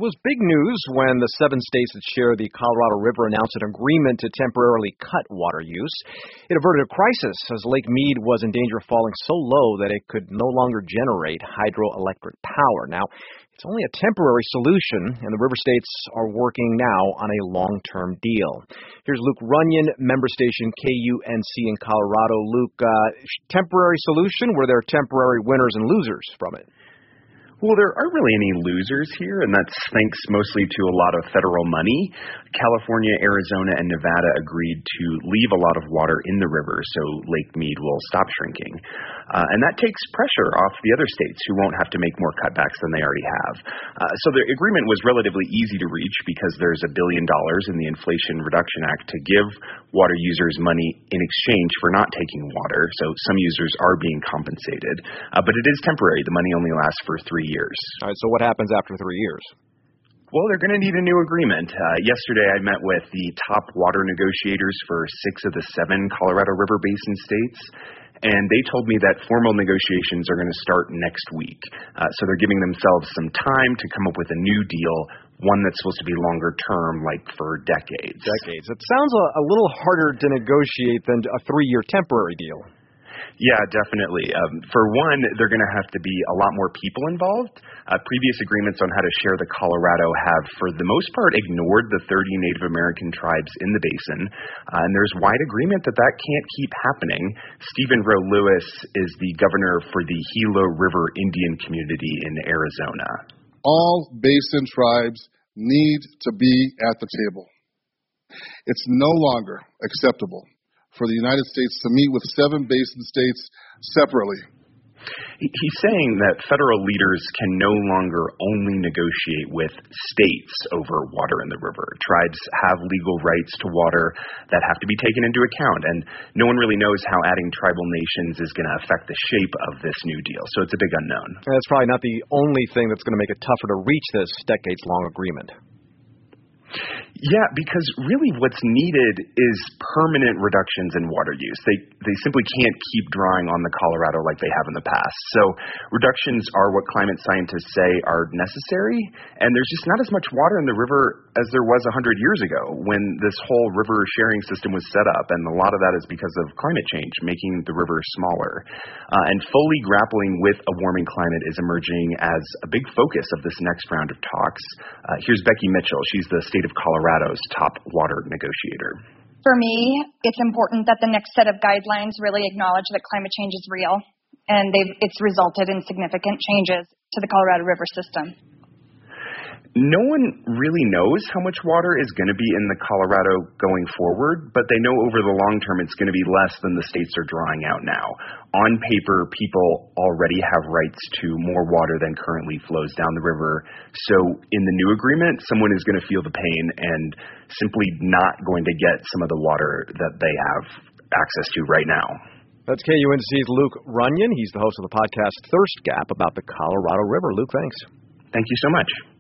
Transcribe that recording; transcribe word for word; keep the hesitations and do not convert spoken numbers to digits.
It was big news when the seven states that share the Colorado River announced an agreement to temporarily cut water use. It averted a crisis as Lake Mead was in danger of falling so low that it could no longer generate hydroelectric power. Now, it's only a temporary solution, and the river states are working now on a long-term deal. Here's Luke Runyon, member station K U N C in Colorado. Luke, uh, temporary solution? Were there temporary winners and losers from it? Well, there aren't really any losers here, and that's thanks mostly to a lot of federal money. California, Arizona, and Nevada agreed to leave a lot of water in the river so Lake Mead will stop shrinking. Uh, and that takes pressure off the other states who won't have to make more cutbacks than they already have. Uh, so the agreement was relatively easy to reach because there's a billion dollars in the Inflation Reduction Act to give water users money in exchange for not taking water. So some users are being compensated. Uh, but it is temporary. The money only lasts for three years. All right, so what happens after three years? Well, they're going to need a new agreement. Uh, yesterday, I met with the top water negotiators for six of the seven Colorado River Basin states, and they told me that formal negotiations are going to start next week. Uh, so they're giving themselves some time to come up with a new deal, one that's supposed to be longer term, like for decades. Decades. It sounds a, a little harder to negotiate than a three-year temporary deal. Yeah, definitely. Um, for one, they're going to have to be a lot more people involved. Uh, previous agreements on how to share the Colorado have, for the most part, ignored the thirty Native American tribes in the basin, uh, and there's wide agreement that that can't keep happening. Stephen Roe Lewis is the governor for the Gila River Indian community in Arizona. All basin tribes need to be at the table. It's no longer acceptable for the United States to meet with seven basin states separately. He's saying that federal leaders can no longer only negotiate with states over water in the river. Tribes have legal rights to water that have to be taken into account, and no one really knows how adding tribal nations is going to affect the shape of this new deal, so it's a big unknown. And that's probably not the only thing that's going to make it tougher to reach this decades-long agreement. Yeah, because really what's needed is permanent reductions in water use. They they simply can't keep drawing on the Colorado like they have in the past. So reductions are what climate scientists say are necessary, and there's just not as much water in the river as there was one hundred years ago when this whole river sharing system was set up, and a lot of that is because of climate change, making the river smaller. Uh, and fully grappling with a warming climate is emerging as a big focus of this next round of talks. Uh, here's Becky Mitchell. She's the state of Colorado's top water negotiator. For me, it's important that the next set of guidelines really acknowledge that climate change is real, and they've, it's resulted in significant changes to the Colorado River system. No one really knows how much water is going to be in the Colorado going forward, but they know over the long term it's going to be less than the states are drawing out now. On paper, people already have rights to more water than currently flows down the river. So in the new agreement, someone is going to feel the pain and simply not going to get some of the water that they have access to right now. That's K U N C's Luke Runyon. He's the host of the podcast Thirst Gap about the Colorado River. Luke, thanks. Thank you so much.